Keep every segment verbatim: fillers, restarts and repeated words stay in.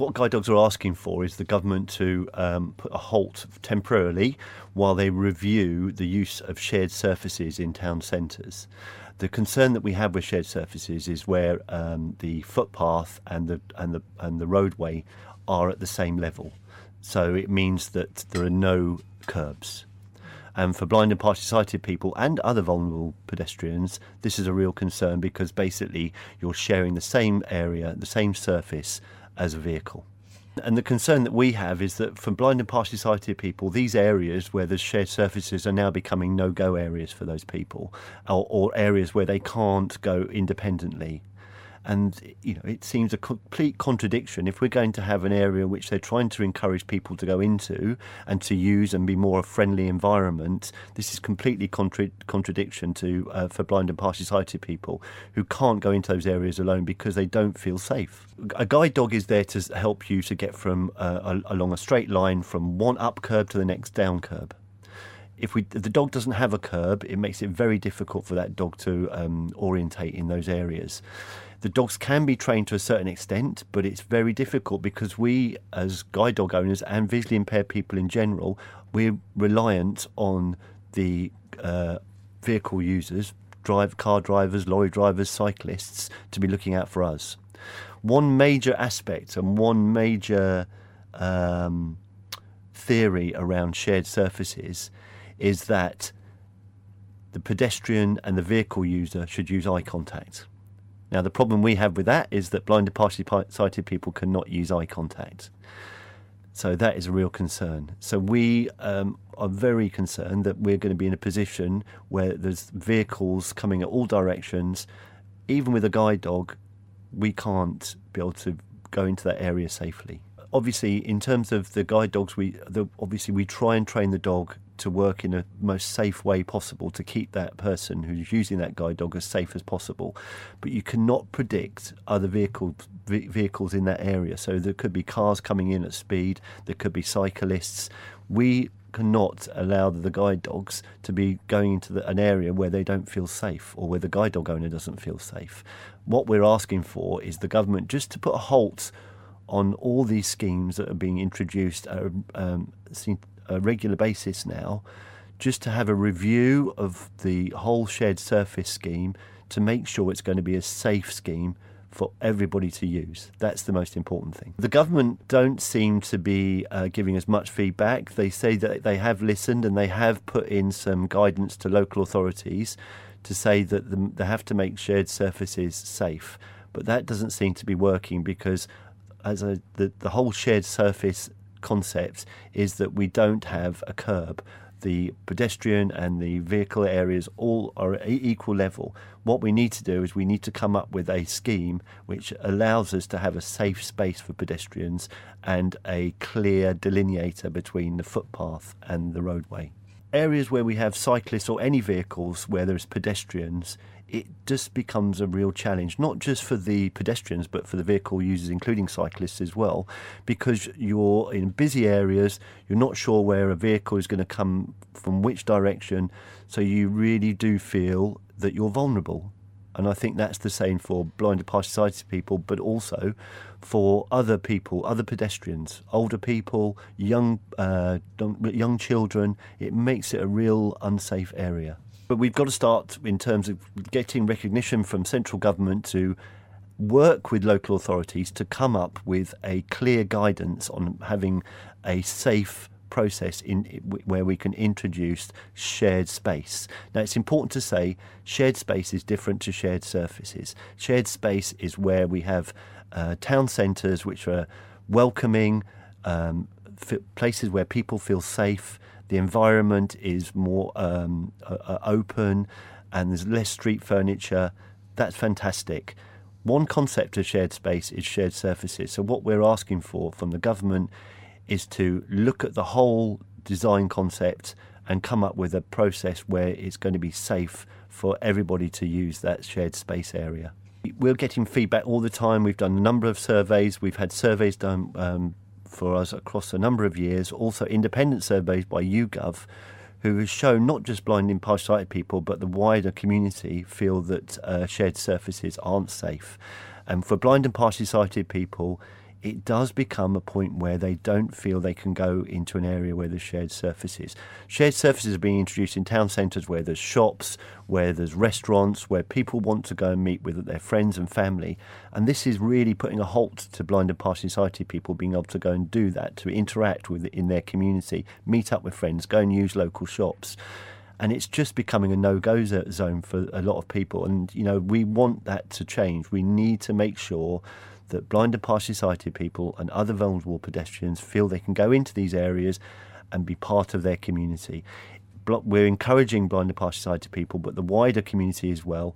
What guide dogs are asking for is the government to um, put a halt temporarily while they review the use of shared surfaces in town centres. The concern that we have with shared surfaces is where um, the footpath and the and the and the roadway are at the same level. So it means that there are no curbs. And for blind and partially sighted people and other vulnerable pedestrians, this is a real concern because basically you're sharing the same area, the same surface as a vehicle. And the concern that we have is that for blind and partially sighted people, these areas where there's shared surfaces are now becoming no-go areas for those people, or, or areas where they can't go independently. And, you know, it seems a complete contradiction if we're going to have an area which they're trying to encourage people to go into and to use and be more a friendly environment. This is completely contra- contradiction to uh, for blind and partially sighted people who can't go into those areas alone because they don't feel safe. A guide dog is there to help you to get from uh, along a straight line from one up curb to the next down curb. If, we, if the dog doesn't have a curb, it makes it very difficult for that dog to um, orientate in those areas. The dogs can be trained to a certain extent, but it's very difficult because we, as guide dog owners and visually impaired people in general, we're reliant on the uh, vehicle users, drive car drivers, lorry drivers, cyclists, to be looking out for us. One major aspect and one major um, theory around shared surfaces is that the pedestrian and the vehicle user should use eye contact. Now, the problem we have with that is that blind and partially sighted people cannot use eye contact. So that is a real concern. So we um, are very concerned that we're going to be in a position where there's vehicles coming at all directions. Even with a guide dog, we can't be able to go into that area safely. Obviously, in terms of the guide dogs, we the, obviously we try and train the dog to work in a most safe way possible to keep that person who's using that guide dog as safe as possible. But you cannot predict other vehicles vehicles in that area. So there could be cars coming in at speed, there could be cyclists. We cannot allow the guide dogs to be going into the, an area where they don't feel safe or where the guide dog owner doesn't feel safe. What we're asking for is the government just to put a halt on all these schemes that are being introduced at a, um, a regular basis now, just to have a review of the whole shared surface scheme to make sure it's going to be a safe scheme for everybody to use. That's the most important thing. The government don't seem to be uh, giving us much feedback. They say that they have listened and they have put in some guidance to local authorities to say that the, they have to make shared surfaces safe. But that doesn't seem to be working because as a, the, the whole shared surface concept is that we don't have a curb. The pedestrian and the vehicle areas all are at equal level. What we need to do is we need to come up with a scheme which allows us to have a safe space for pedestrians and a clear delineator between the footpath and the roadway. Areas where we have cyclists or any vehicles where there's pedestrians, it just becomes a real challenge, not just for the pedestrians, but for the vehicle users, including cyclists as well, because you're in busy areas, you're not sure where a vehicle is going to come from which direction, so you really do feel that you're vulnerable. And I think that's the same for blind and partially sighted people, but also for other people, other pedestrians, older people, young, uh, young children. It makes it a real unsafe area. But we've got to start in terms of getting recognition from central government to work with local authorities to come up with a clear guidance on having a safe process in where we can introduce shared space. Now, it's important to say shared space is different to shared surfaces. Shared space is where we have uh, town centres which are welcoming, um, f- places where people feel safe. The environment is more um, uh, open and there's less street furniture. That's fantastic. One concept of shared space is shared surfaces. So what we're asking for from the government is to look at the whole design concept and come up with a process where it's going to be safe for everybody to use that shared space area. We're getting feedback all the time. We've done a number of surveys. We've had surveys done um, for us across a number of years, also independent surveys by YouGov, who has shown not just blind and partially sighted people, but the wider community feel that uh, shared surfaces aren't safe. And for blind and partially sighted people, it does become a point where they don't feel they can go into an area where there's shared surfaces. Shared surfaces are being introduced in town centres where there's shops, where there's restaurants, where people want to go and meet with their friends and family. And this is really putting a halt to blind and partially sighted people being able to go and do that, to interact with in their community, meet up with friends, go and use local shops. And it's just becoming a no-go zone for a lot of people. And, you know, we want that to change. We need to make sure that blind and partially sighted people and other vulnerable pedestrians feel they can go into these areas and be part of their community. We're encouraging blind and partially sighted people, but the wider community as well,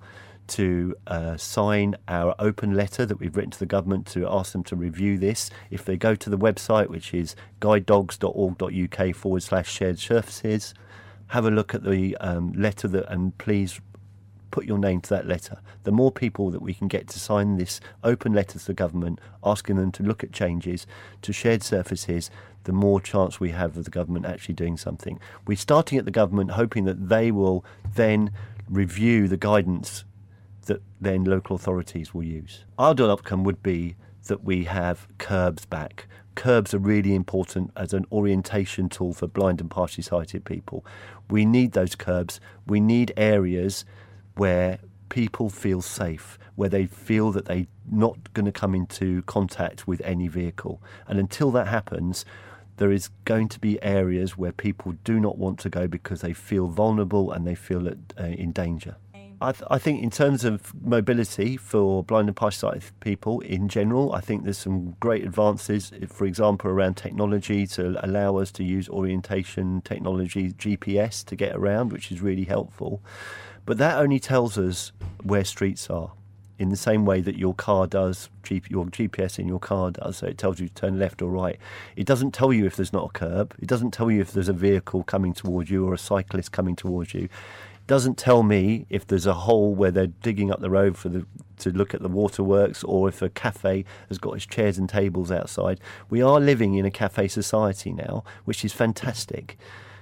to uh, sign our open letter that we've written to the government to ask them to review this. If they go to the website, which is guidedogs.org.uk forward slash shared surfaces, have a look at the um, letter that, and please put your name to that letter. The more people that we can get to sign this open letter to the government asking them to look at changes to shared surfaces, the more chance we have of the government actually doing something. We're starting at the government hoping that they will then review the guidance that then local authorities will use. Our ideal outcome would be that we have curbs back. Curbs are really important as an orientation tool for blind and partially sighted people. We need those curbs. We need areas where people feel safe, where they feel that they're not going to come into contact with any vehicle. And until that happens, there is going to be areas where people do not want to go because they feel vulnerable and they feel uh, in danger. I, th- I think in terms of mobility for blind and partially sighted people in general, I think there's some great advances, for example, around technology to allow us to use orientation technology, G P S, to get around, which is really helpful. But that only tells us where streets are, in the same way that your car does, your G P S in your car does, so it tells you to turn left or right. It doesn't tell you if there's not a curb. It doesn't tell you if there's a vehicle coming towards you or a cyclist coming towards you. It doesn't tell me if there's a hole where they're digging up the road for the to look at the waterworks, or if a cafe has got its chairs and tables outside. We are living in a cafe society now, which is fantastic.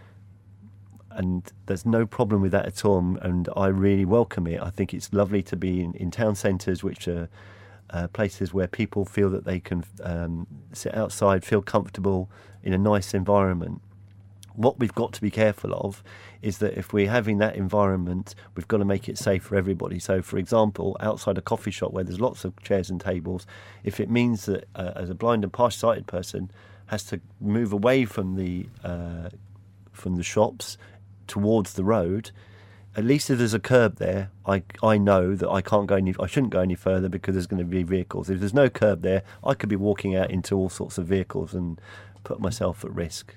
And there's no problem with that at all, and I really welcome it. I think it's lovely to be in, in town centres, which are uh, places where people feel that they can um, sit outside, feel comfortable in a nice environment. What we've got to be careful of is that if we're having that environment, we've got to make it safe for everybody. So, for example, outside a coffee shop where there's lots of chairs and tables, if it means that uh, as a blind and partially sighted person has to move away from the uh, from the shops towards the road, at least if there's a curb there, I I know that I can't go any, I shouldn't go any further because there's going to be vehicles. If there's no curb there, I could be walking out into all sorts of vehicles and put myself at risk.